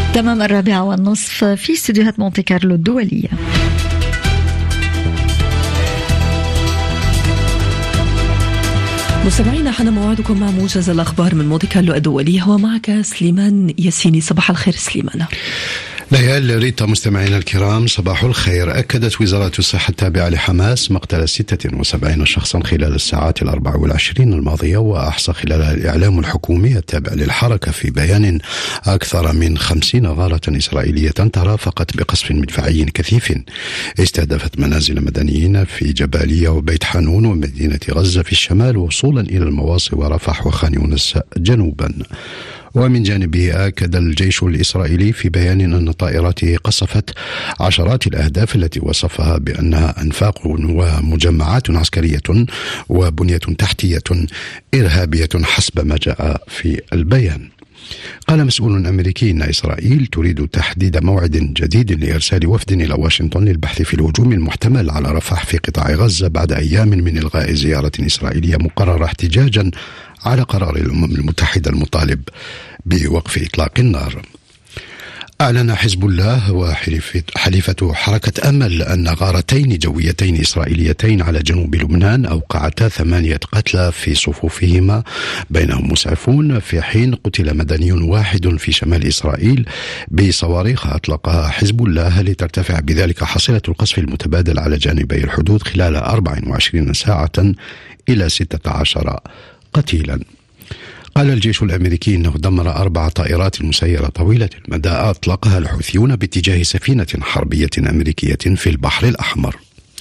تمام 4:30 في استديوهات مونتي كارلو الدولية. مستمعينا، حان موعدكم مع موجز الأخبار من مونتي كارلو الدولية، ومعك سليمان ياسيني. صباح الخير سليمان. ليال ريتا. مستمعينا الكرام، صباح الخير. أكدت وزارة الصحة التابعة لحماس مقتل 76 شخصا خلال الساعات 24 الماضية، وأحصى خلالها الإعلام الحكومي التابع للحركة في بيان أكثر من 50 غارة إسرائيلية ترافقت بقصف مدفعي كثيف استهدفت منازل مدنيين في جبالية وبيت حانون ومدينة غزة في الشمال، وصولا إلى المواصي ورفح وخان يونس جنوبا. ومن جانبه أكد الجيش الإسرائيلي في بيان أن طائراته قصفت عشرات الأهداف التي وصفها بأنها أنفاق ومجمعات عسكرية وبنية تحتية إرهابية حسب ما جاء في البيان. قال مسؤول أمريكي إن إسرائيل تريد تحديد موعد جديد لإرسال وفد إلى واشنطن للبحث في الهجوم المحتمل على رفح في قطاع غزة بعد أيام من إلغاء زيارة إسرائيلية مقررة احتجاجا على قرار الأمم المتحدة المطالب بوقف إطلاق النار. أعلن حزب الله وحليفة حركة أمل أن غارتين جويتين إسرائيليتين على جنوب لبنان أوقعتا 8 قتلى في صفوفهما بينهم مسعفون، في حين قتل مدني واحد في شمال إسرائيل بصواريخ أطلقها حزب الله لترتفع بذلك حصيلة القصف المتبادل على جانبي الحدود خلال 24 ساعة إلى 16 قتيلا. قال الجيش الأمريكي أنه دمر 4 طائرات مسيرة طويلة المدى أطلقها الحوثيون باتجاه سفينة حربية أمريكية في البحر الأحمر.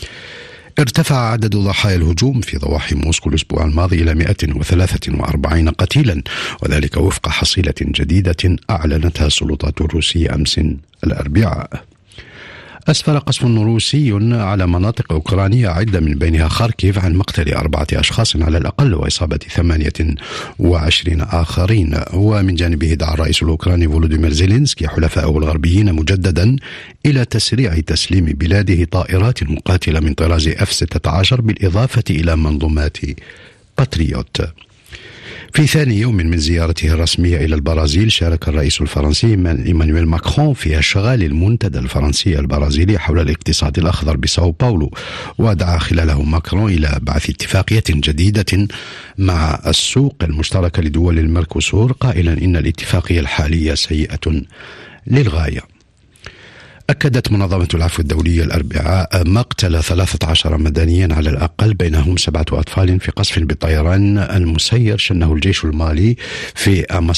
ارتفع عدد ضحايا الهجوم في ضواحي موسكو الأسبوع الماضي إلى 143 قتيلا، وذلك وفق حصيلة جديدة أعلنتها السلطات الروسية أمس الأربعاء. أسفر قصف روسي على مناطق أوكرانية عدة من بينها خاركيف عن مقتل 4 أشخاص على الأقل وإصابة 28 آخرين. ومن جانبه دعا الرئيس الأوكراني فولوديمير زيلينسكي حلفائه الغربيين مجددا إلى تسريع تسليم بلاده طائرات مقاتلة من طراز F-16 بالإضافة إلى منظومات باتريوت. في ثاني يوم من زيارته الرسمية إلى البرازيل، شارك الرئيس الفرنسي إيمانويل ماكرون في أشغال المنتدى الفرنسي البرازيلي حول الاقتصاد الأخضر بساو باولو، ودعا خلاله ماكرون إلى بعث اتفاقية جديدة مع السوق المشتركة لدول الميركوسور، قائلا إن الاتفاقية الحالية سيئة للغاية. أكدت منظمة العفو الدولية الأربعاء مقتل 13 مدنيا على الأقل، بينهم 7 أطفال في قصف بالطيران المسير شنه الجيش المالي في